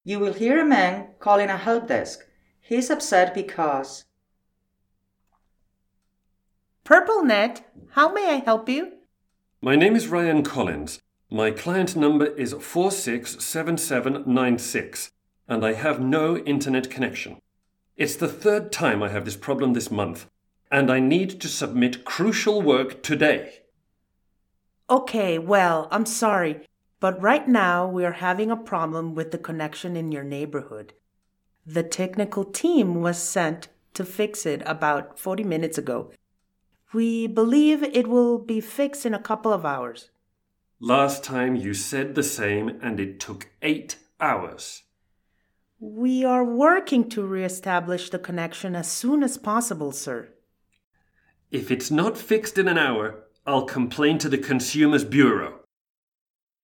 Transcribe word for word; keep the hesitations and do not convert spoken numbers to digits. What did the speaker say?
You will hear a man calling a help desk. He's upset because... PurpleNet, how may I help you? My name is Ryan Collins. My client number is four six seven seven nine six, and I have no internet connection. It's the third time I have this problem this month, and I need to submit crucial work today. Okay, well, I'm sorry, but right now we are having a problem with the connection in your neighborhood. The technical team was sent to fix it about forty minutes ago. We believe it will be fixed in a couple of hours. Last time you said the same, and it took eight hours. We are working to reestablish the connection as soon as possible, sir. If it's not fixed in an hour, I'll complain to the Consumers Bureau.